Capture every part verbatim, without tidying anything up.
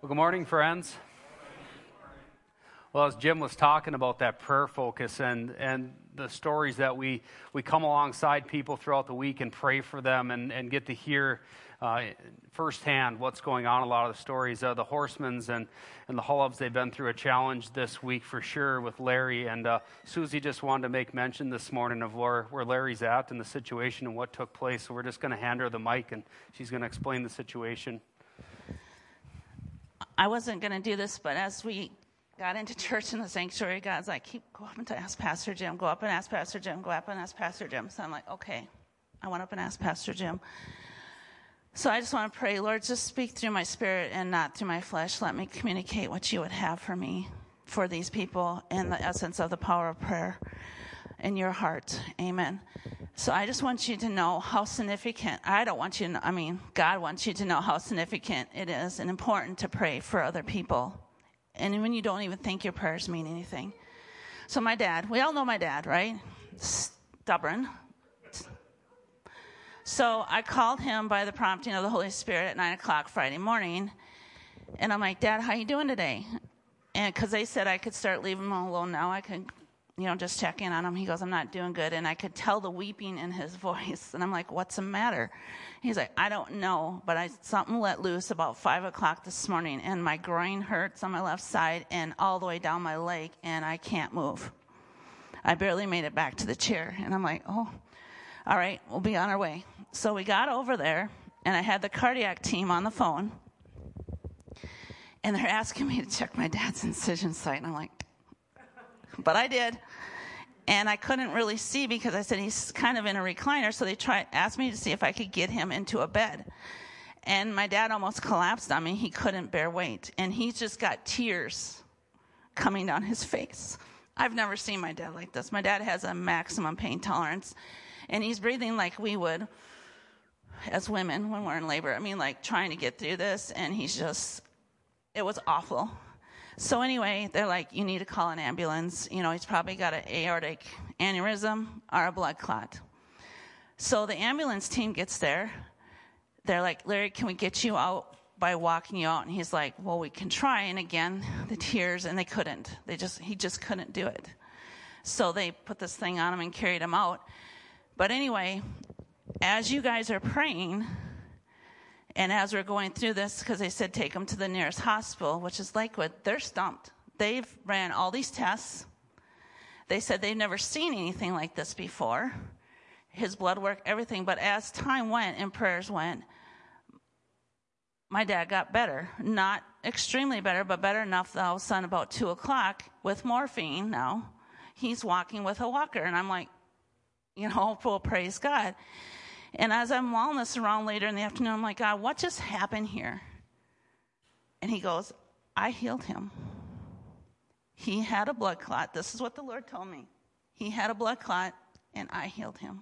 Well, good morning, friends. Well, as Jim was talking about that prayer focus and, and the stories that we, we come alongside people throughout the week and pray for them and, and get to hear uh, firsthand what's going on. A lot of the stories, uh, the Horsemans and, and the Hullubs, they've been through a challenge this week for sure with Larry. And uh, Susie just wanted to make mention this morning of where, where Larry's at and the situation and what took place. So we're just going to hand her the mic and she's going to explain the situation. I wasn't going to do this, but as we got into church in the sanctuary, God's like, keep go up and ask Pastor Jim, go up and ask Pastor Jim, go up and ask Pastor Jim. So I'm like, okay. I went up and asked Pastor Jim. So I just want to pray, Lord, just speak through my spirit and not through my flesh. Let me communicate what you would have for me, for these people, and the essence of the power of prayer in your heart. Amen. So I just want you to know how significant, I don't want you to know, I mean, God wants you to know how significant it is and important to pray for other people. And when you don't even think your prayers mean anything. So my dad, we all know my dad, right? Stubborn. So I called him by the prompting of the Holy Spirit at nine o'clock Friday morning. And I'm like, Dad, how you doing today? And because they said I could start leaving him alone now, I could, you know, just check in on him. He goes, I'm not doing good. And I could tell the weeping in his voice. And I'm like, what's the matter? He's like, I don't know, but I something let loose about five o'clock this morning. And my groin hurts on my left side and all the way down my leg. And I can't move. I barely made it back to the chair. And I'm like, oh, all right, we'll be on our way. So we got over there. And I had the cardiac team on the phone. And they're asking me to check my dad's incision site. And I'm like, but I did. And I couldn't really see because I said he's kind of in a recliner. So they tried, asked me to see if I could get him into a bed. And my dad almost collapsed on me. He couldn't bear weight. And he's just got tears coming down his face. I've never seen my dad like this. My dad has a maximum pain tolerance. And he's breathing like we would as women when we're in labor. I mean, like trying to get through this. And he's just, it was awful. So anyway, they're like, you need to call an ambulance. You know, he's probably got an aortic aneurysm or a blood clot. So the ambulance team gets there. They're like, Larry, can we get you out by walking you out? And he's like, well, we can try. And again, the tears, and they couldn't. They just, he just couldn't do it. So they put this thing on him and carried him out. But anyway, as you guys are praying, and as we're going through this, because they said take him to the nearest hospital, which is Lakewood, they're stumped. They've ran all these tests. They said they've never seen anything like this before. His blood work, everything. But as time went and prayers went, my dad got better. Not extremely better, but better enough that all of a sudden about two o'clock with morphine now, he's walking with a walker. And I'm like, you know, well, praise God. And as I'm mulling this around later in the afternoon, I'm like, God, what just happened here? And he goes, I healed him. He had a blood clot. This is what the Lord told me. He had a blood clot, and I healed him.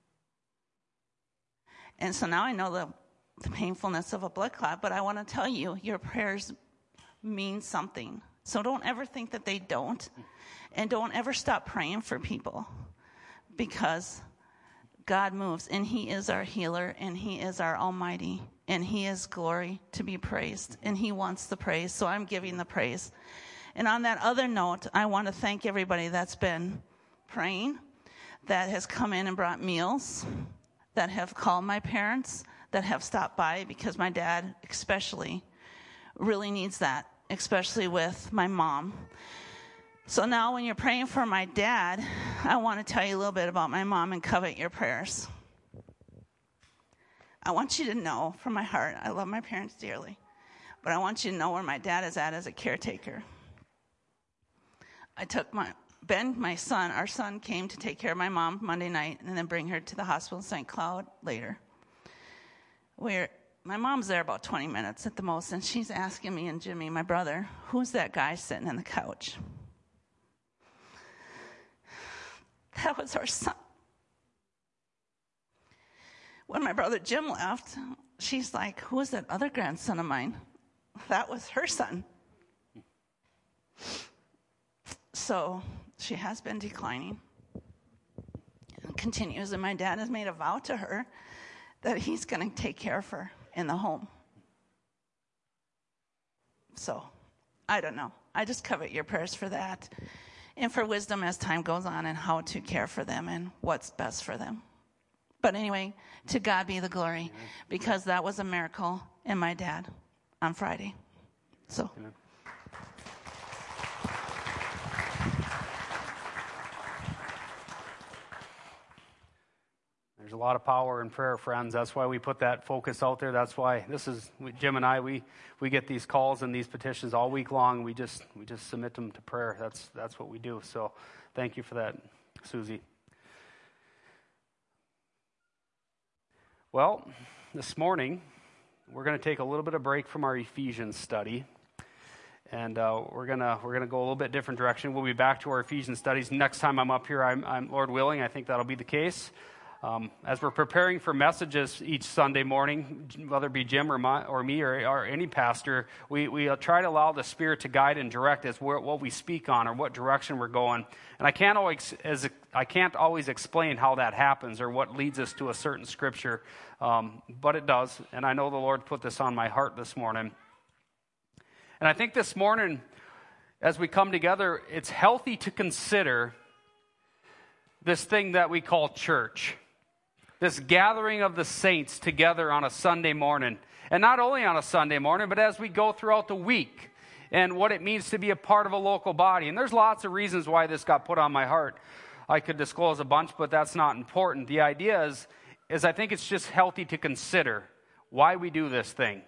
And so now I know the, the painfulness of a blood clot, but I want to tell you, your prayers mean something. So don't ever think that they don't. And don't ever stop praying for people, because God moves, and he is our healer, and he is our almighty, and he is glory to be praised, and he wants the praise, so I'm giving the praise. And on that other note, I want to thank everybody that's been praying, that has come in and brought meals, that have called my parents, that have stopped by, because my dad especially really needs that, especially with my mom. So now when you're praying for my dad, I want to tell you a little bit about my mom and covet your prayers. I want you to know from my heart, I love my parents dearly, but I want you to know where my dad is at as a caretaker. I took my, Ben, my son, our son came to take care of my mom Monday night and then bring her to the hospital in Saint Cloud later. We're, my mom's there about twenty minutes at the most, and she's asking me and Jimmy, my brother, who's that guy sitting on the couch? That was our son. When my brother Jim left, she's like, who is that other grandson of mine? That was her son. So she has been declining and continues. And my dad has made a vow to her that he's going to take care of her in the home. So, I don't know. I just covet your prayers for that and for wisdom as time goes on and how to care for them and what's best for them. But anyway, to God be the glory, because that was a miracle in my dad on Friday. So. Amen. There's a lot of power in prayer, friends. That's why we put that focus out there. That's why this is Jim and I. We we get these calls and these petitions all week long. We just we just submit them to prayer. That's that's what we do. So, thank you for that, Susie. Well, this morning we're going to take a little bit of break from our Ephesians study, and uh, we're gonna we're gonna go a little bit different direction. We'll be back to our Ephesians studies next time I'm up here. I'm, I'm Lord willing. I think that'll be the case. Um, as we're preparing for messages each Sunday morning, whether it be Jim or, my, or me or, or any pastor, we, we try to allow the Spirit to guide and direct us where, what we speak on or what direction we're going. And I can't always as I can't always explain how that happens or what leads us to a certain scripture, um, but it does. And I know the Lord put this on my heart this morning. And I think this morning, as we come together, it's healthy to consider this thing that we call church. This gathering of the saints together on a Sunday morning. And not only on a Sunday morning, but as we go throughout the week. And what it means to be a part of a local body. And there's lots of reasons why this got put on my heart. I could disclose a bunch, but that's not important. The idea is, is I think it's just healthy to consider why we do this thing.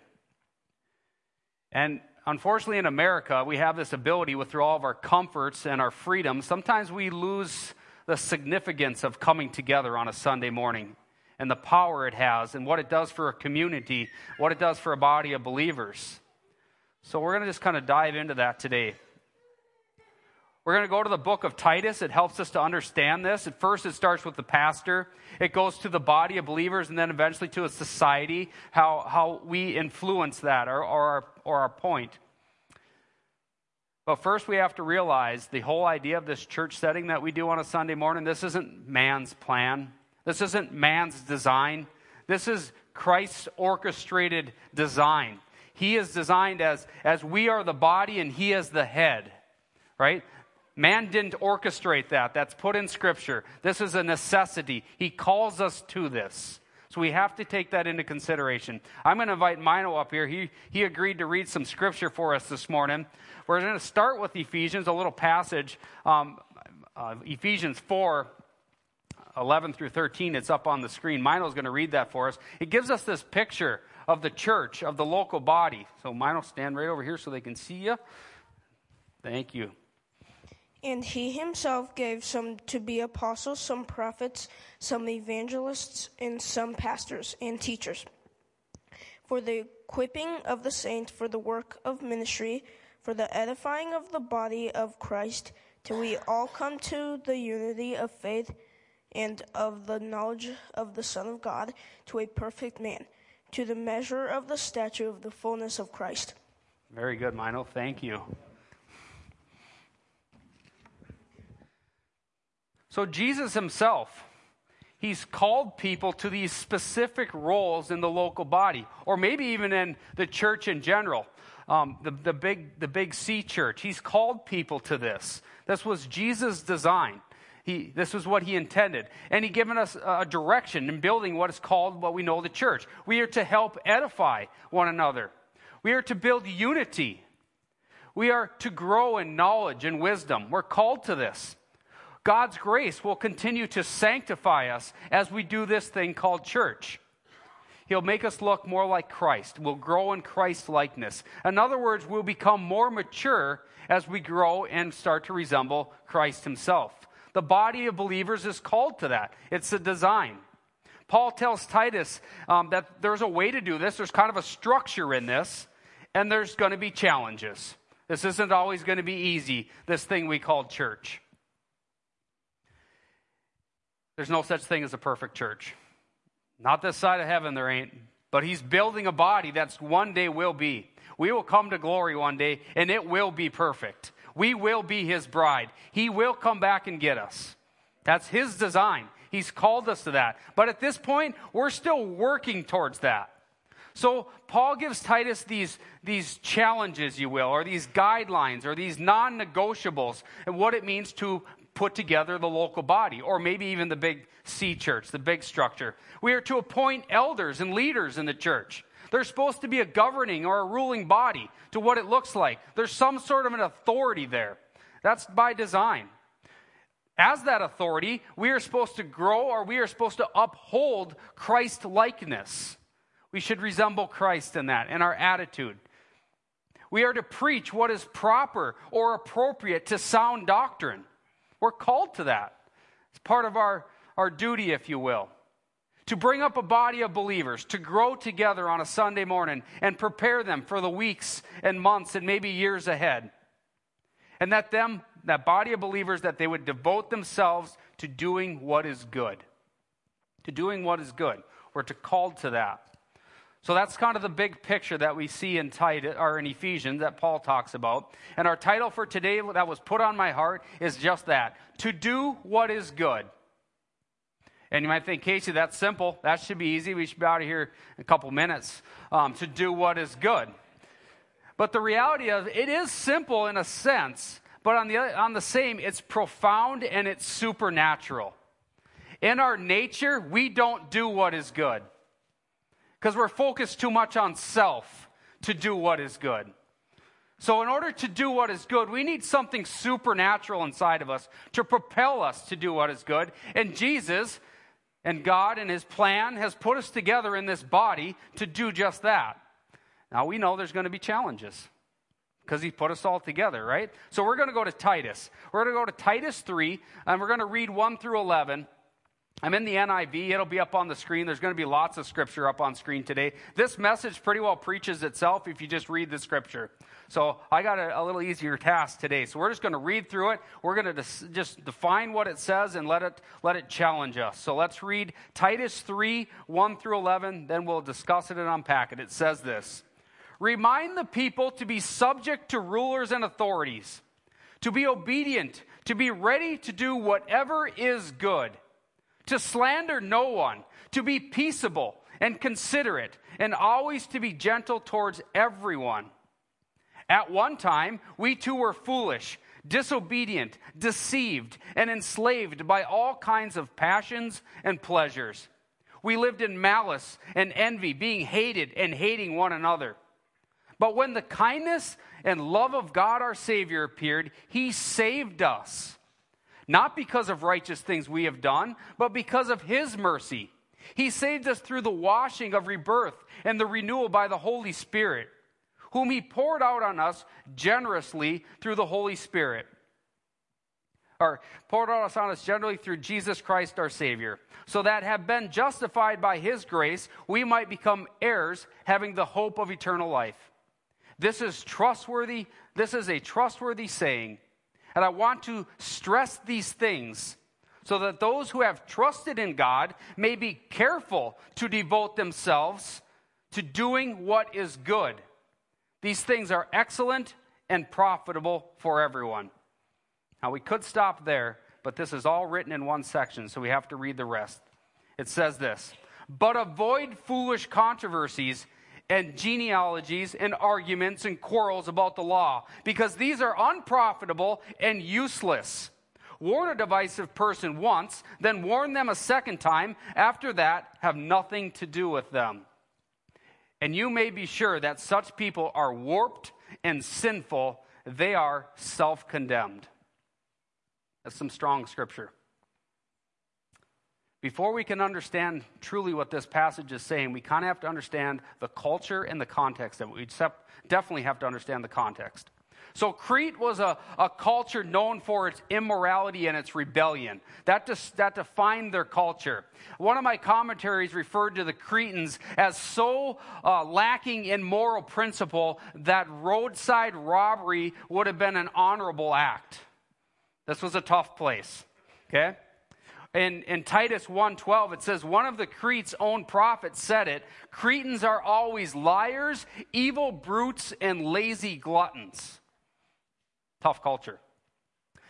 And unfortunately in America, we have this ability with all of our comforts and our freedoms. Sometimes we lose the significance of coming together on a Sunday morning and the power it has and what it does for a community, what it does for a body of believers. So we're going to just kind of dive into that today. We're going to go to the book of Titus. It helps us to understand this. At first, it starts with the pastor. It goes to the body of believers and then eventually to a society, how, how we influence that or, or, our, or our point. But first, we have to realize the whole idea of this church setting that we do on a Sunday morning, this isn't man's plan. This isn't man's design. This is Christ's orchestrated design. He is designed as, as we are the body and he is the head, right? Man didn't orchestrate that. That's put in Scripture. This is a necessity. He calls us to this. So we have to take that into consideration. I'm going to invite Mino up here. He, he agreed to read some Scripture for us this morning. We're going to start with Ephesians, a little passage, um, uh, Ephesians four, eleven through thirteen. It's up on the screen. Mino's going to read that for us. It gives us this picture of the church, of the local body. So Mino, stand right over here so they can see you. Thank you. And he himself gave some to be apostles, some prophets, some evangelists, and some pastors and teachers, for the equipping of the saints, for the work of ministry, for the edifying of the body of Christ, till we all come to the unity of faith and of the knowledge of the Son of God, to a perfect man, to the measure of the stature of the fullness of Christ. Very good, Mino. Thank you. So Jesus himself, he's called people to these specific roles in the local body, or maybe even in the church in general. Um, the, the big the big C church. He's called people to this. This was Jesus' design. He, this was what he intended. And he given us a direction in building what is called what we know the church. We are to help edify one another. We are to build unity. We are to grow in knowledge and wisdom. We're called to this. God's grace will continue to sanctify us as we do this thing called church. He'll make us look more like Christ. We'll grow in Christ's likeness. In other words, we'll become more mature as we grow and start to resemble Christ himself. The body of believers is called to that. It's a design. Paul tells Titus um, that there's a way to do this. There's kind of a structure in this, and there's going to be challenges. This isn't always going to be easy, this thing we call church. There's no such thing as a perfect church. Not this side of heaven, there ain't. But he's building a body that's one day will be. We will come to glory one day, and it will be perfect. We will be his bride. He will come back and get us. That's his design. He's called us to that. But at this point, we're still working towards that. So Paul gives Titus these, these challenges, you will, or these guidelines, or these non-negotiables, and what it means to put together the local body, or maybe even the big C church, the big structure. We are to appoint elders and leaders in the church. There's supposed to be a governing or a ruling body to what it looks like. There's some sort of an authority there. That's by design. As that authority, we are supposed to grow, or we are supposed to uphold Christ-likeness. We should resemble Christ in that, in our attitude. We are to preach what is proper or appropriate to sound doctrine. We're called to that. It's part of our, our duty, if you will. To bring up a body of believers, to grow together on a Sunday morning and prepare them for the weeks and months and maybe years ahead. And that them, that body of believers, that they would devote themselves to doing what is good. To doing what is good. We're to called to that. So that's kind of the big picture that we see in Titus, or in Ephesians, that Paul talks about. And our title for today that was put on my heart is just that: to do what is good. And you might think, Casey, that's simple. That should be easy. We should be out of here in a couple minutes. Um, to do what is good. But the reality of it is simple in a sense, but on the on the same, it's profound and it's supernatural. In our nature, we don't do what is good. Because we're focused too much on self to do what is good. So in order to do what is good, we need something supernatural inside of us to propel us to do what is good. And Jesus and God and his plan has put us together in this body to do just that. Now we know there's going to be challenges because he put us all together, right? So we're going to go to Titus. We're going to go to Titus three, and we're going to read one through eleven. I'm in the N I V. It'll be up on the screen. There's going to be lots of scripture up on screen today. This message pretty well preaches itself if you just read the scripture. So I got a, a little easier task today. So we're just going to read through it. We're going to dis- just define what it says and let it let it challenge us. So let's read Titus three, one through eleven. Then we'll discuss it and unpack it. It says this: Remind the people to be subject to rulers and authorities, to be obedient, to be ready to do whatever is good, to slander no one, to be peaceable and considerate, and always to be gentle towards everyone. At one time, we too were foolish, disobedient, deceived, and enslaved by all kinds of passions and pleasures. We lived in malice and envy, being hated and hating one another. But when the kindness and love of God our Savior appeared, he saved us. Not because of righteous things we have done, but because of his mercy. He saved us through the washing of rebirth and the renewal by the Holy Spirit, whom he poured out on us generously through the Holy Spirit. Or poured out on us generally through Jesus Christ our Savior, so that have been justified by his grace, we might become heirs, having the hope of eternal life. This is trustworthy, this is a trustworthy saying. And I want to stress these things so that those who have trusted in God may be careful to devote themselves to doing what is good. These things are excellent and profitable for everyone. Now, we could stop there, but this is all written in one section, so we have to read the rest. It says this: But avoid foolish controversies and genealogies and arguments and quarrels about the law, because these are unprofitable and useless. Warn a divisive person once, then warn them a second time. After that, have nothing to do with them. And you may be sure that such people are warped and sinful. They are self-condemned. That's some strong scripture. Before we can understand truly what this passage is saying, we kind of have to understand the culture and the context of it. We definitely have to understand the context. So Crete was a, a culture known for its immorality and its rebellion. That, dis, that defined their culture. One of my commentaries referred to the Cretans as so uh, lacking in moral principle that roadside robbery would have been an honorable act. This was a tough place, okay? In, in Titus one twelve, it says, one of the Crete's own prophets said it, Cretans are always liars, evil brutes, and lazy gluttons. Tough culture.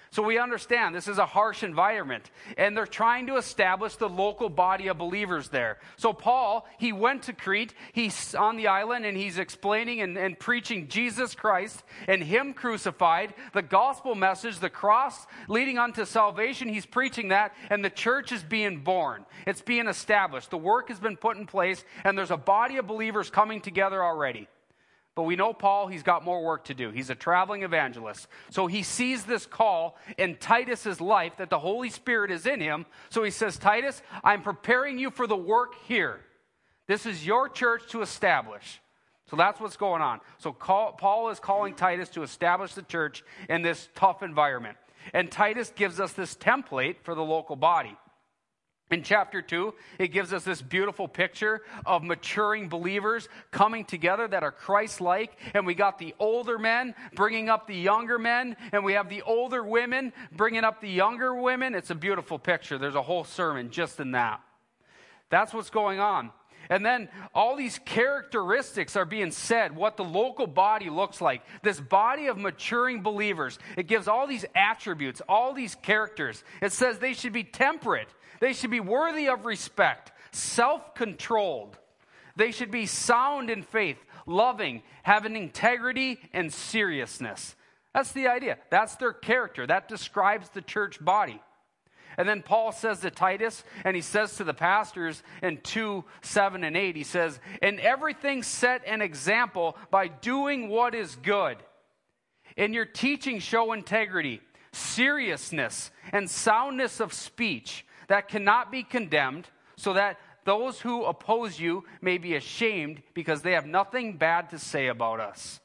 So we understand this is a harsh environment, and they're trying to establish the local body of believers there. So Paul, he went to Crete, he's on the island, and he's explaining and, and preaching Jesus Christ and him crucified, the gospel message, the cross leading unto salvation. He's preaching that, and the church is being born. It's being established. The work has been put in place, and there's a body of believers coming together already. But we know Paul, he's got more work to do. He's a traveling evangelist. So he sees this call in Titus's life that the Holy Spirit is in him. So he says, Titus, I'm preparing you for the work here. This is your church to establish. So that's what's going on. So call, Paul is calling Titus to establish the church in this tough environment. And Titus gives us this template for the local body. In chapter two, it gives us this beautiful picture of maturing believers coming together that are Christ-like. And we got the older men bringing up the younger men. And we have the older women bringing up the younger women. It's a beautiful picture. There's a whole sermon just in that. That's what's going on. And then all these characteristics are being said, what the local body looks like. This body of maturing believers. It gives all these attributes, all these characters. It says they should be temperate. They should be worthy of respect, self-controlled. They should be sound in faith, loving, having integrity and seriousness. That's the idea. That's their character. That describes the church body. And then Paul says to Titus, and he says to the pastors in two, seven, and eight, he says, in everything set an example by doing what is good. In your teaching show integrity, seriousness, and soundness of speech that cannot be condemned, so that those who oppose you may be ashamed because they have nothing bad to say about us.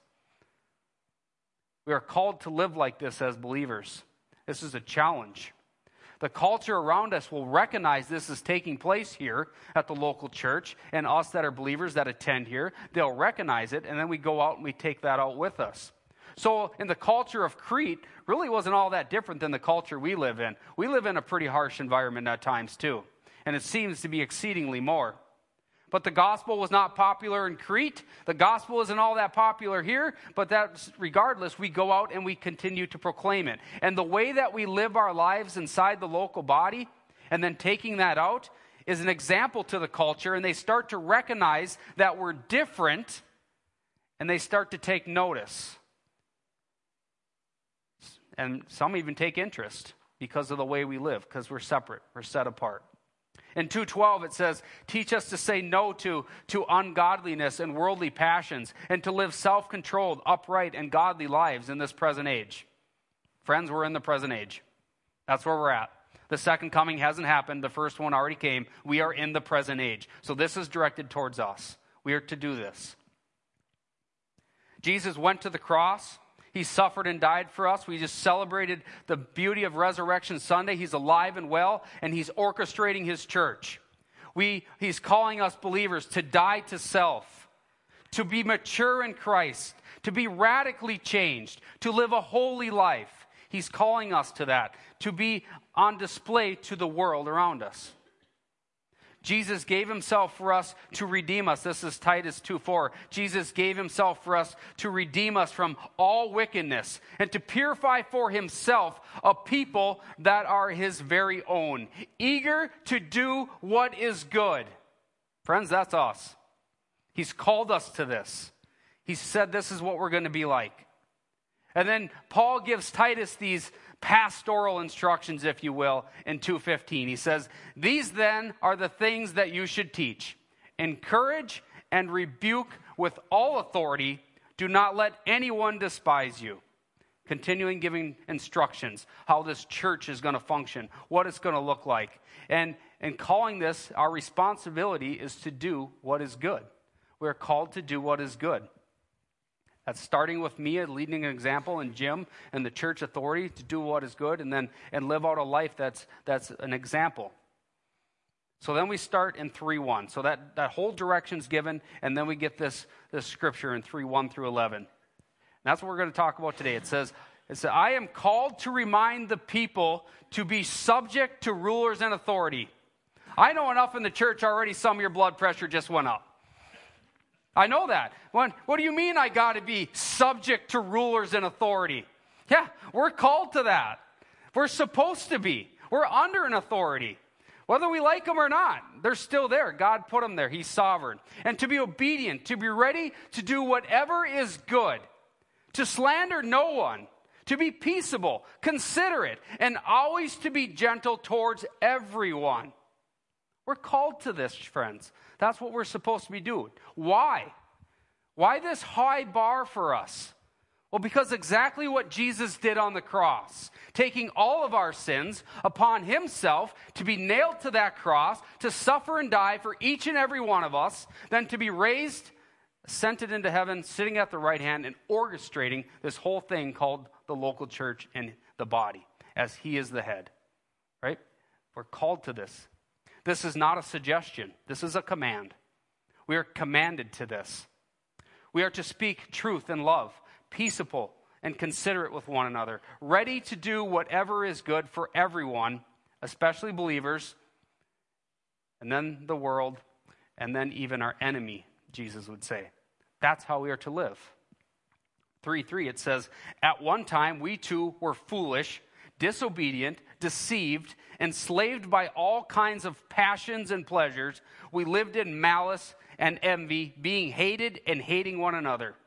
We are called to live like this as believers. This is a challenge. The culture around us will recognize this is taking place here at the local church, and us that are believers that attend here, they'll recognize it, and then we go out and we take that out with us. So in the culture of Crete, really wasn't all that different than the culture we live in. We live in a pretty harsh environment at times too, and it seems to be exceedingly more. But the gospel was not popular in Crete. The gospel isn't all that popular here, but that's regardless, we go out and we continue to proclaim it. And the way that we live our lives inside the local body, and then taking that out, is an example to the culture, and they start to recognize that we're different, and they start to take notice. And some even take interest because of the way we live, because we're separate, we're set apart. In two twelve, it says, teach us to say no to, to ungodliness and worldly passions, and to live self-controlled, upright, and godly lives in this present age. Friends, we're in the present age. That's where we're at. The second coming hasn't happened. The first one already came. We are in the present age. So this is directed towards us. We are to do this. Jesus went to the cross. He suffered and died for us. We just celebrated the beauty of Resurrection Sunday. He's alive and well, and he's orchestrating his church. We, he's calling us believers to die to self, to be mature in Christ, to be radically changed, to live a holy life. He's calling us to that, to be on display to the world around us. Jesus gave himself for us to redeem us. This is Titus two four. Jesus gave himself for us to redeem us from all wickedness and to purify for himself a people that are his very own, eager to do what is good. Friends, that's us. He's called us to this. He said this is what we're going to be like. And then Paul gives Titus these pastoral instructions, if you will, in two fifteen. He says, these then are the things that you should teach. Encourage and rebuke with all authority. Do not let anyone despise you. Continuing giving instructions, how this church is going to function, what it's going to look like. And, and calling this, our responsibility is to do what is good. We're called to do what is good. That's starting with me, leading an example, and Jim and the church authority to do what is good, and then and live out a life that's that's an example. So then we start in three one. So that, that whole direction's given, and then we get this, this scripture in three one through eleven. And that's what we're going to talk about today. It says, it says, I am called to remind the people to be subject to rulers and authority. I know enough in the church already, some of your blood pressure just went up. I know that. When, what do you mean I got to be subject to rulers and authority? Yeah, we're called to that. We're supposed to be. We're under an authority. Whether we like them or not, they're still there. God put them there. He's sovereign. And to be obedient, to be ready to do whatever is good, to slander no one, to be peaceable, considerate, and always to be gentle towards everyone. We're called to this, friends. That's what we're supposed to be doing. Why? Why this high bar for us? Well, because exactly what Jesus did on the cross, taking all of our sins upon himself to be nailed to that cross, to suffer and die for each and every one of us, then to be raised, ascended into heaven, sitting at the right hand, and orchestrating this whole thing called the local church and the body, as he is the head. Right? We're called to this. This is not a suggestion. This is a command. We are commanded to this. We are to speak truth and love, peaceable and considerate with one another, ready to do whatever is good for everyone, especially believers, and then the world, and then even our enemy, Jesus would say. That's how we are to live. three three, it says, at one time we too were foolish, disobedient, deceived, enslaved by all kinds of passions and pleasures. We lived in malice and envy, being hated and hating one another.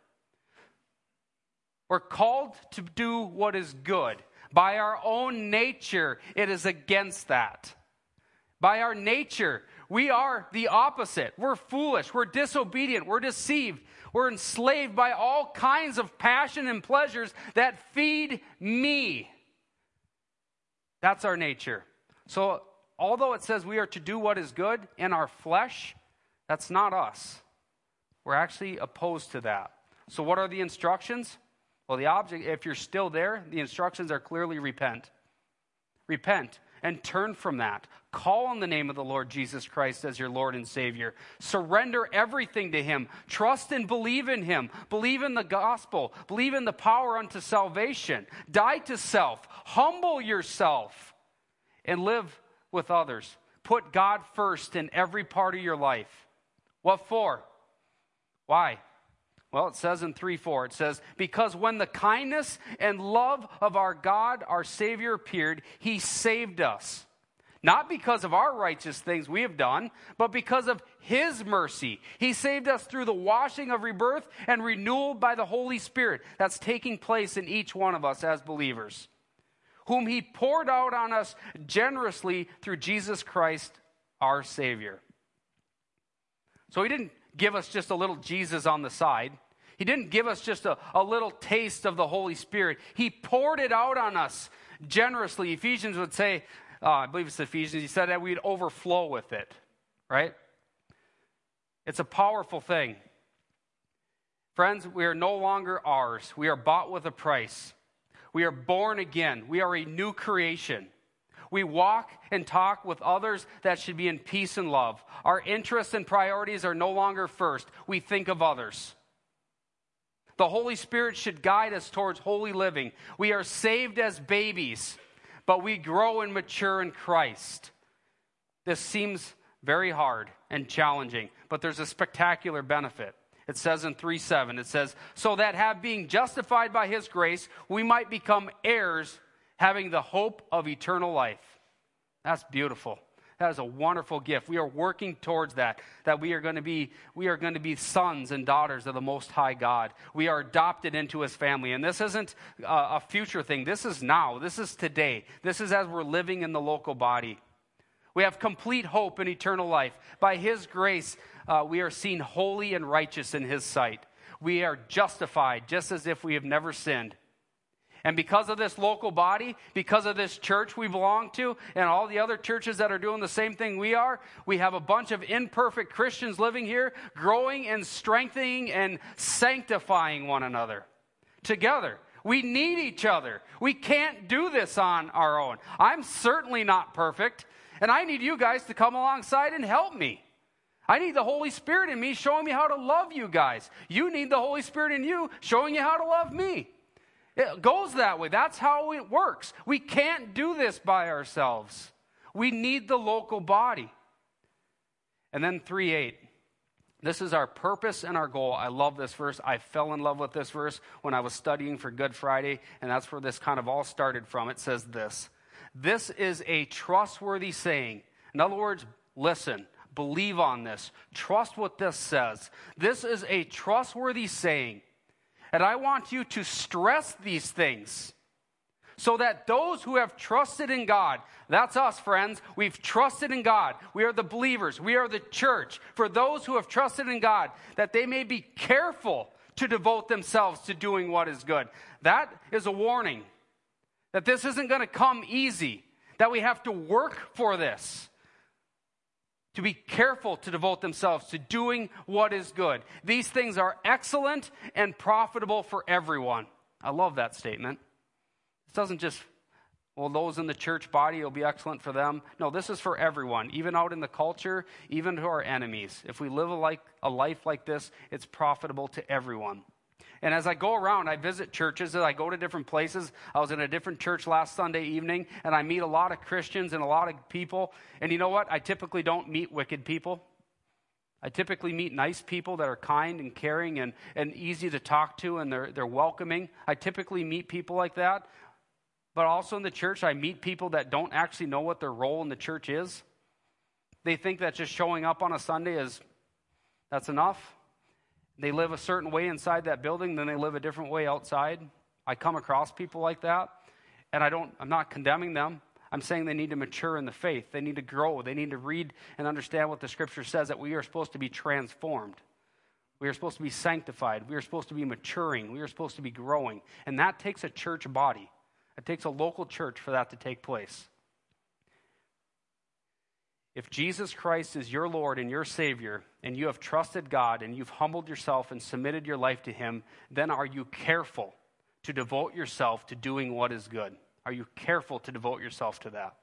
We're called to do what is good. By our own nature, it is against that. By our nature, we are the opposite. We're foolish. We're disobedient. We're deceived. We're enslaved by all kinds of passion and pleasures that feed me. That's our nature. So, although it says we are to do what is good in our flesh, that's not us. We're actually opposed to that. So, what are the instructions? Well, the object, if you're still there, the instructions are clearly repent. Repent and turn from that. Call on the name of the Lord Jesus Christ as your Lord and Savior. Surrender everything to him. Trust and believe in him. Believe in the gospel. Believe in the power unto salvation. Die to self. Humble yourself and live with others. Put God first in every part of your life. What for? Why? Well, it says in three four, it says, because when the kindness and love of our God, our Savior, appeared, he saved us. Not because of our righteous things we have done, but because of his mercy. He saved us through the washing of rebirth and renewal by the Holy Spirit that's taking place in each one of us as believers, whom he poured out on us generously through Jesus Christ, our Savior. So he didn't give us just a little Jesus on the side. He didn't give us just a, a little taste of the Holy Spirit. He poured it out on us generously. Ephesians would say, uh, I believe it's Ephesians, he said that we'd overflow with it, right? It's a powerful thing. Friends, we are no longer ours. We are bought with a price. We are born again. We are a new creation. We walk and talk with others that should be in peace and love. Our interests and priorities are no longer first. We think of others. The Holy Spirit should guide us towards holy living. We are saved as babies, but we grow and mature in Christ. This seems very hard and challenging, but there's a spectacular benefit. It says in three seven, it says, so that have being justified by his grace, we might become heirs, having the hope of eternal life. That's beautiful. That is a wonderful gift. We are working towards that, that we are going to be, we are going to be sons and daughters of the Most High God. We are adopted into his family. And this isn't a, a future thing. This is now. This is today. This is as we're living in the local body. We have complete hope in eternal life. By his grace, uh, we are seen holy and righteous in his sight. We are justified just as if we have never sinned. And because of this local body, because of this church we belong to, and all the other churches that are doing the same thing we are, we have a bunch of imperfect Christians living here, growing and strengthening and sanctifying one another together. We need each other. We can't do this on our own. I'm certainly not perfect, and I need you guys to come alongside and help me. I need the Holy Spirit in me showing me how to love you guys. You need the Holy Spirit in you showing you how to love me. It goes that way. That's how it works. We can't do this by ourselves. We need the local body. And then three eight. This is our purpose and our goal. I love this verse. I fell in love with this verse when I was studying for Good Friday, and that's where this kind of all started from. It says this. This is a trustworthy saying. In other words, listen, believe on this. Trust what this says. This is a trustworthy saying. And I want you to stress these things so that those who have trusted in God, that's us, friends. We've trusted in God. We are the believers. We are the church. For those who have trusted in God, that they may be careful to devote themselves to doing what is good. That is a warning that this isn't going to come easy, that we have to work for this. To be careful to devote themselves to doing what is good. These things are excellent and profitable for everyone. I love that statement. It doesn't just, well, those in the church body, it'll be excellent for them. No, this is for everyone, even out in the culture, even to our enemies. If we live a, like, a life like this, it's profitable to everyone. And as I go around, I visit churches, and I go to different places. I was in a different church last Sunday evening, and I meet a lot of Christians and a lot of people. And you know what? I typically don't meet wicked people. I typically meet nice people that are kind and caring and, and easy to talk to, and they're, they're welcoming. I typically meet people like that. But also in the church, I meet people that don't actually know what their role in the church is. They think that just showing up on a Sunday is, that's enough. They live a certain way inside that building, then they live a different way outside. I come across people like that, and I don't, I'm not condemning them. I'm saying they need to mature in the faith. They need to grow. They need to read and understand what the Scripture says, that we are supposed to be transformed. We are supposed to be sanctified. We are supposed to be maturing. We are supposed to be growing. And that takes a church body. It takes a local church for that to take place. If Jesus Christ is your Lord and your Savior, and you have trusted God and you've humbled yourself and submitted your life to Him, then are you careful to devote yourself to doing what is good? Are you careful to devote yourself to that?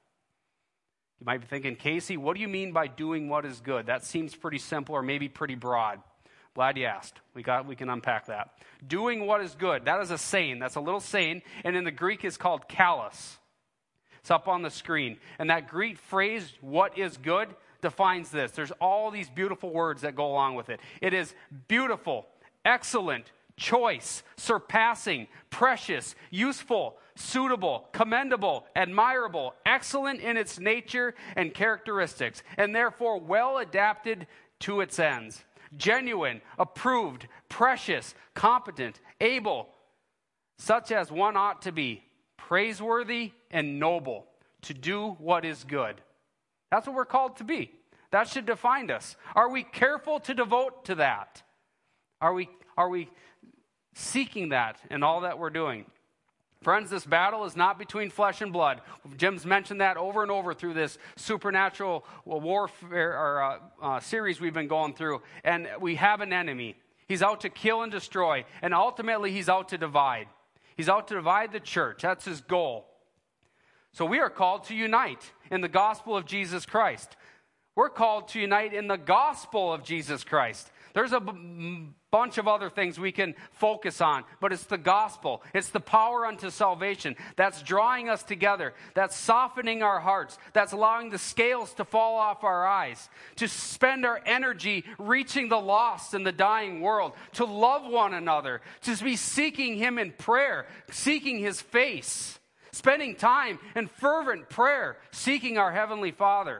You might be thinking, Casey, what do you mean by doing what is good? That seems pretty simple or maybe pretty broad. Glad you asked. We got, we can unpack that. Doing what is good, that is a saying. That's a little saying, and in the Greek is called kalos. It's up on the screen. And that Greek phrase, what is good, defines this. There's all these beautiful words that go along with it. It is beautiful, excellent, choice, surpassing, precious, useful, suitable, commendable, admirable, excellent in its nature and characteristics, and therefore well adapted to its ends. Genuine, approved, precious, competent, able, such as one ought to be, praiseworthy and noble, to do what is good. That's what we're called to be. That should define us. Are we careful to devote to that? Are we, are we seeking that in all that we're doing? Friends, this battle is not between flesh and blood. Jim's mentioned that over and over through this supernatural warfare or, uh, uh, series we've been going through. And we have an enemy. He's out to kill and destroy. And ultimately, he's out to divide. He's out to divide the church. That's his goal. So we are called to unite in the gospel of Jesus Christ. We're called to unite in the gospel of Jesus Christ. There's a b- bunch of other things we can focus on, but it's the gospel. It's the power unto salvation that's drawing us together, that's softening our hearts, that's allowing the scales to fall off our eyes, to spend our energy reaching the lost in the dying world, to love one another, to be seeking Him in prayer, seeking His face, spending time in fervent prayer, seeking our Heavenly Father,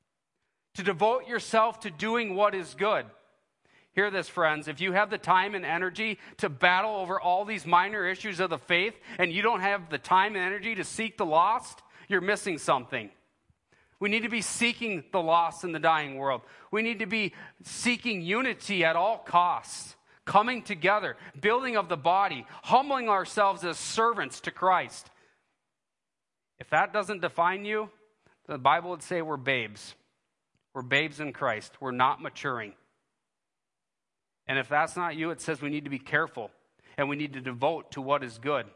to devote yourself to doing what is good. Hear this, friends. If you have the time and energy to battle over all these minor issues of the faith, and you don't have the time and energy to seek the lost, you're missing something. We need to be seeking the lost in the dying world. We need to be seeking unity at all costs, coming together, building of the body, humbling ourselves as servants to Christ. If that doesn't define you, the Bible would say we're babes. We're babes in Christ. We're not maturing. And if that's not you, it says we need to be careful and we need to devote to what is good.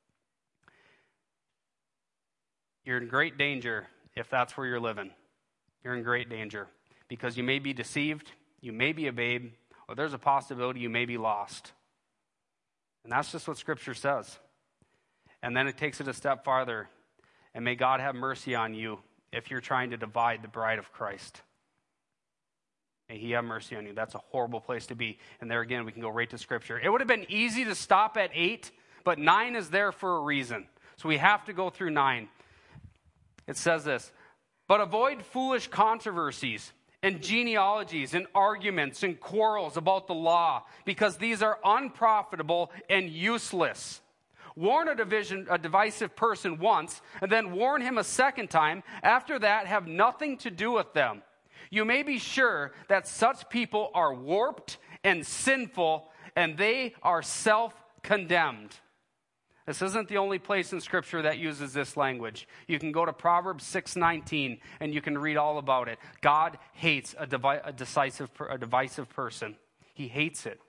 You're in great danger if that's where you're living. You're in great danger because you may be deceived, you may be a babe, or there's a possibility you may be lost. And that's just what Scripture says. And then it takes it a step farther. And may God have mercy on you if you're trying to divide the bride of Christ. May He have mercy on you. That's a horrible place to be. And there again, we can go right to Scripture. It would have been easy to stop at eight, but nine is there for a reason. So we have to go through nine. It says this, but avoid foolish controversies and genealogies and arguments and quarrels about the law, because these are unprofitable and useless. Warn a, division, a divisive person once, and then warn him a second time. After that, have nothing to do with them. You may be sure that such people are warped and sinful, and they are self-condemned. This isn't the only place in Scripture that uses this language. You can go to Proverbs six nineteen, and you can read all about it. God hates a, divi- a, decisive, a divisive person. He hates it.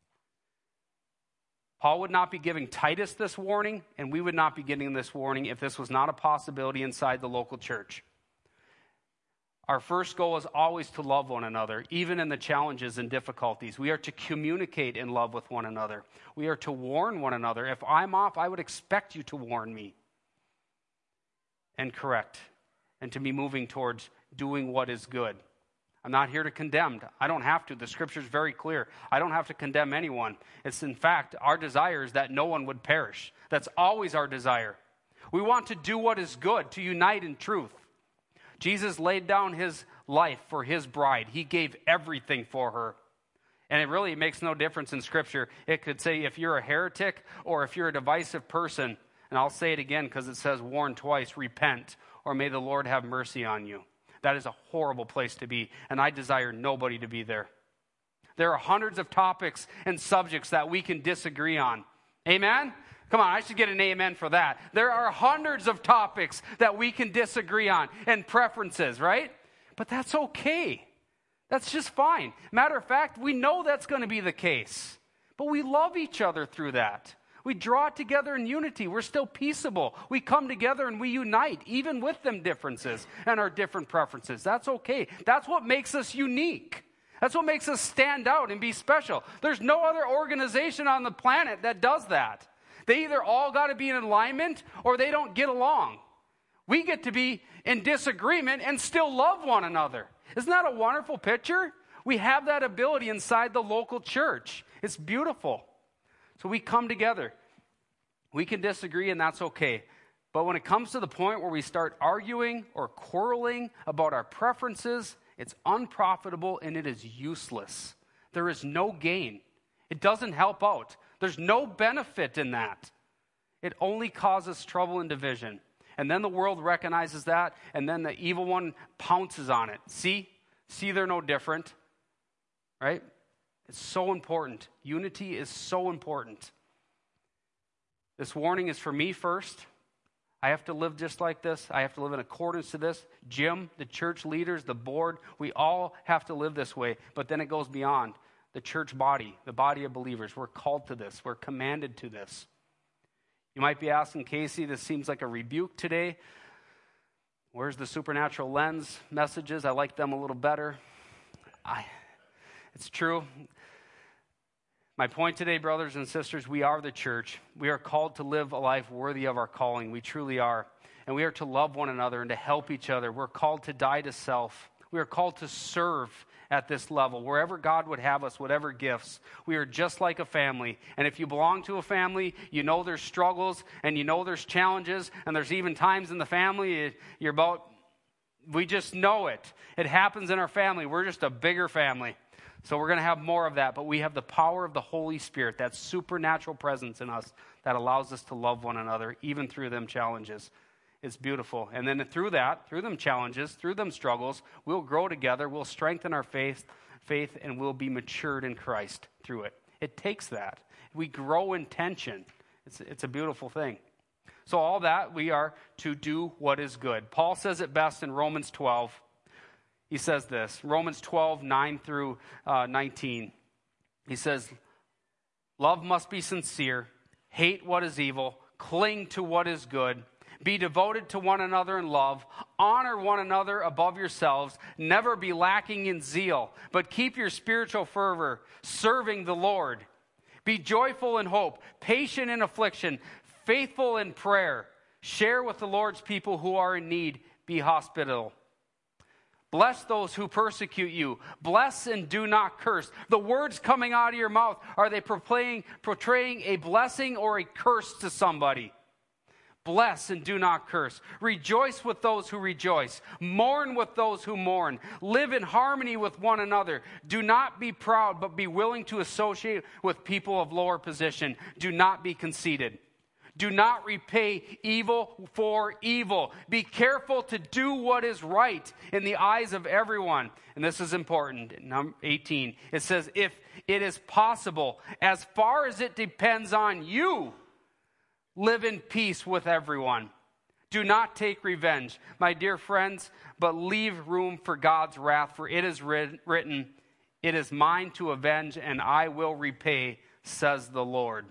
Paul would not be giving Titus this warning, and we would not be getting this warning if this was not a possibility inside the local church. Our first goal is always to love one another, even in the challenges and difficulties. We are to communicate in love with one another. We are to warn one another. If I'm off, I would expect you to warn me and correct, and to be moving towards doing what is good. I'm not here to condemn. I don't have to. The Scripture is very clear. I don't have to condemn anyone. It's, in fact, our desire is that no one would perish. That's always our desire. We want to do what is good, to unite in truth. Jesus laid down his life for his bride. He gave everything for her. And it really makes no difference in Scripture. It could say if you're a heretic or if you're a divisive person, and I'll say it again because it says warn twice, repent, or may the Lord have mercy on you. That is a horrible place to be, and I desire nobody to be there. There are hundreds of topics and subjects that we can disagree on. Amen? Come on, I should get an amen for that. There are hundreds of topics that we can disagree on and preferences, right? But that's okay. That's just fine. Matter of fact, we know that's going to be the case. But we love each other through that. We draw together in unity. We're still peaceable. We come together and we unite, even with them differences and our different preferences. That's okay. That's what makes us unique. That's what makes us stand out and be special. There's no other organization on the planet that does that. They either all got to be in alignment or they don't get along. We get to be in disagreement and still love one another. Isn't that a wonderful picture? We have that ability inside the local church. It's beautiful. So we come together. We can disagree, and that's okay. But when it comes to the point where we start arguing or quarreling about our preferences, it's unprofitable and it is useless. There is no gain. It doesn't help out. There's no benefit in that. It only causes trouble and division. And then the world recognizes that, and then the evil one pounces on it. See? See, they're no different. Right? It's so important. Unity is so important. This warning is for me first. I have to live just like this. I have to live in accordance to this. Jim, the church leaders, the board, we all have to live this way. But then it goes beyond. The church body, the body of believers, we're called to this. We're commanded to this. You might be asking, Casey, this seems like a rebuke today. Where's the supernatural lens messages? I like them a little better. I, it's true. My point today, brothers and sisters, we are the church. We are called to live a life worthy of our calling. We truly are. And we are to love one another and to help each other. We're called to die to self. We are called to serve at this level, wherever God would have us, whatever gifts. We are just like a family. And if you belong to a family, you know there's struggles and you know there's challenges, and there's even times in the family you're about, we just know it. It happens in our family. We're just a bigger family. So we're going to have more of that, but we have the power of the Holy Spirit, that supernatural presence in us that allows us to love one another, even through them challenges. It's beautiful. And then through that, through them challenges, through them struggles, we'll grow together, we'll strengthen our faith, faith, and we'll be matured in Christ through it. It takes that. We grow in tension. It's, it's a beautiful thing. So all that, we are to do what is good. Paul says it best in Romans twelve. He says this, Romans twelve, nine through nineteen. He says, love must be sincere, hate what is evil, cling to what is good, be devoted to one another in love, honor one another above yourselves, never be lacking in zeal, but keep your spiritual fervor, serving the Lord. Be joyful in hope, patient in affliction, faithful in prayer. Share with the Lord's people who are in need. Be hospitable. Bless those who persecute you. Bless and do not curse. The words coming out of your mouth, are they portraying, portraying a blessing or a curse to somebody? Bless and do not curse. Rejoice with those who rejoice. Mourn with those who mourn. Live in harmony with one another. Do not be proud, but be willing to associate with people of lower position. Do not be conceited. Do not repay evil for evil. Be careful to do what is right in the eyes of everyone. And this is important. Number eighteen, it says, if it is possible, as far as it depends on you, live in peace with everyone. Do not take revenge, my dear friends, but leave room for God's wrath, for it is written, it is mine to avenge, and I will repay, says the Lord.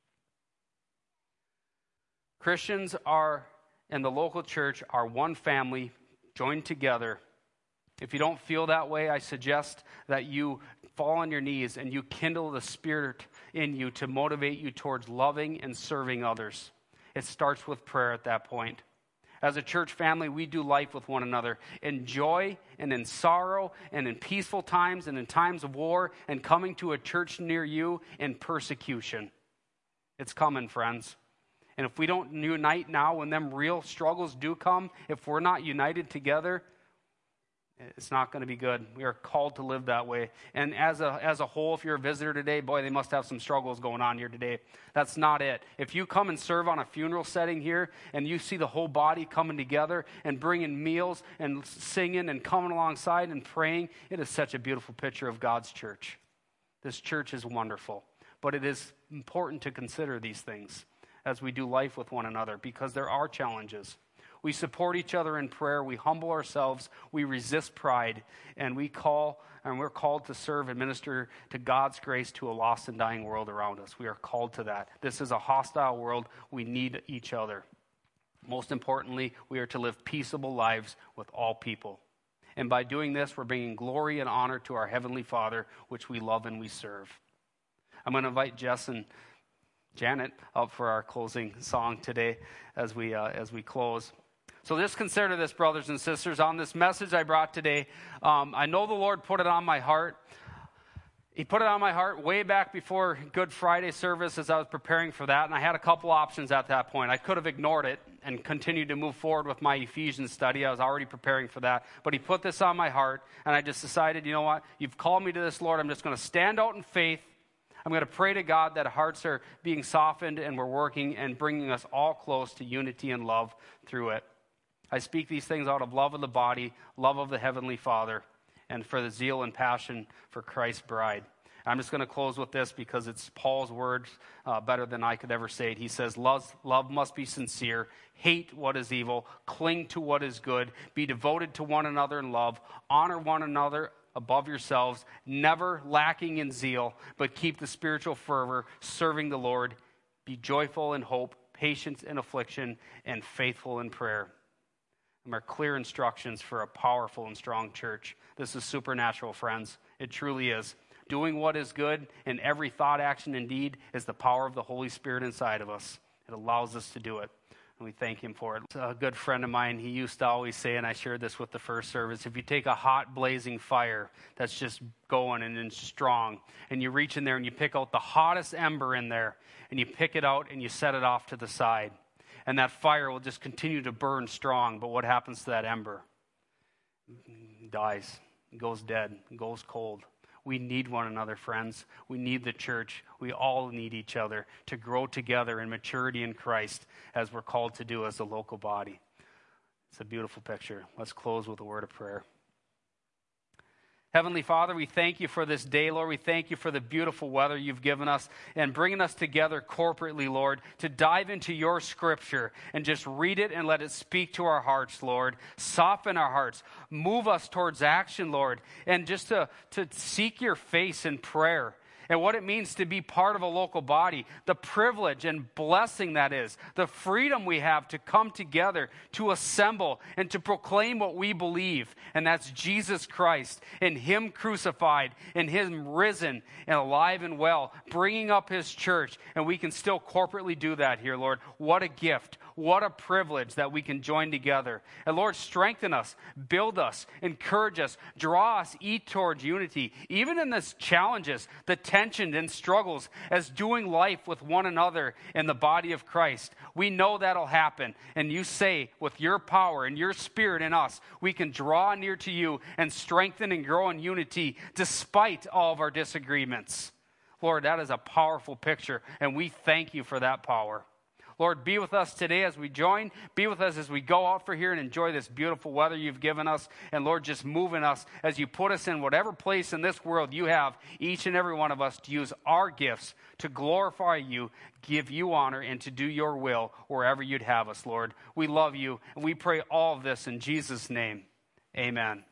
Christians are, and the local church are one family joined together. If you don't feel that way, I suggest that you fall on your knees and you kindle the Spirit in you to motivate you towards loving and serving others. It starts with prayer at that point. As a church family, we do life with one another in joy and in sorrow and in peaceful times and in times of war and coming to a church near you in persecution. It's coming, friends. And if we don't unite now when them real struggles do come, if we're not united together, it's not going to be good. We are called to live that way. And as a as a whole, if you're a visitor today, boy, they must have some struggles going on here today. That's not it. If you come and serve on a funeral setting here and you see the whole body coming together and bringing meals and singing and coming alongside and praying, it is such a beautiful picture of God's church. This church is wonderful. But it is important to consider these things as we do life with one another, because there are challenges. We support each other in prayer. We humble ourselves. We resist pride. And we call, and we're called to serve and minister to God's grace to a lost and dying world around us. We are called to that. This is a hostile world. We need each other. Most importantly, we are to live peaceable lives with all people. And by doing this, we're bringing glory and honor to our Heavenly Father, which we love and we serve. I'm going to invite Jess and Janet up for our closing song today as we uh, as we close. So just consider this, brothers and sisters, on this message I brought today. Um, I know the Lord put it on my heart. He put it on my heart way back before Good Friday service as I was preparing for that, and I had a couple options at that point. I could have ignored it and continued to move forward with my Ephesians study. I was already preparing for that, but he put this on my heart, and I just decided, you know what? You've called me to this, Lord. I'm just going to stand out in faith. I'm going to pray to God that hearts are being softened and we're working and bringing us all close to unity and love through it. I speak these things out of love of the body, love of the Heavenly Father, and for the zeal and passion for Christ's bride. I'm just going to close with this because it's Paul's words uh, better than I could ever say it. He says, love, love must be sincere, hate what is evil, cling to what is good, be devoted to one another in love, honor one another above yourselves, never lacking in zeal, but keep the spiritual fervor, serving the Lord. Be joyful in hope, patient in affliction, and faithful in prayer. And are clear instructions for a powerful and strong church. This is supernatural, friends. It truly is. Doing what is good in every thought, action, and deed is the power of the Holy Spirit inside of us. It allows us to do it. And we thank him for it. A good friend of mine, he used to always say, and I shared this with the first service, if you take a hot blazing fire that's just going and it's strong, and you reach in there and you pick out the hottest ember in there, and you pick it out and you set it off to the side, and that fire will just continue to burn strong, but what happens to that ember? It dies. It goes dead. It goes cold. We need one another, friends. We need the church. We all need each other to grow together in maturity in Christ as we're called to do as a local body. It's a beautiful picture. Let's close with a word of prayer. Heavenly Father, we thank you for this day, Lord. We thank you for the beautiful weather you've given us and bringing us together corporately, Lord, to dive into your scripture and just read it and let it speak to our hearts, Lord. Soften our hearts. Move us towards action, Lord, and just to, to seek your face in prayer. And what it means to be part of a local body, the privilege and blessing that is, the freedom we have to come together, to assemble, and to proclaim what we believe. And that's Jesus Christ, and him crucified, and him risen and alive and well, bringing up his church. And we can still corporately do that here, Lord. What a gift. What a privilege that we can join together. And Lord, strengthen us, build us, encourage us, draw us each towards unity. Even in these challenges, the tension and struggles as doing life with one another in the body of Christ. We know that'll happen. And you say, with your power and your spirit in us, we can draw near to you and strengthen and grow in unity despite all of our disagreements. Lord, that is a powerful picture, and we thank you for that power. Lord, be with us today as we join. Be with us as we go out for here and enjoy this beautiful weather you've given us. And Lord, just move in us as you put us in whatever place in this world you have, each and every one of us, to use our gifts to glorify you, give you honor, and to do your will wherever you'd have us, Lord. We love you, and we pray all of this in Jesus' name. Amen.